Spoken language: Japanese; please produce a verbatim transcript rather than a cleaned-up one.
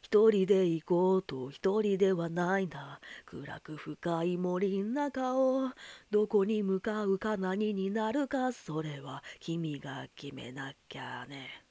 一人で行こうと一人ではないんだ。暗く深い森の中をどこに向かうか何になるか、それは君が決めなきゃね。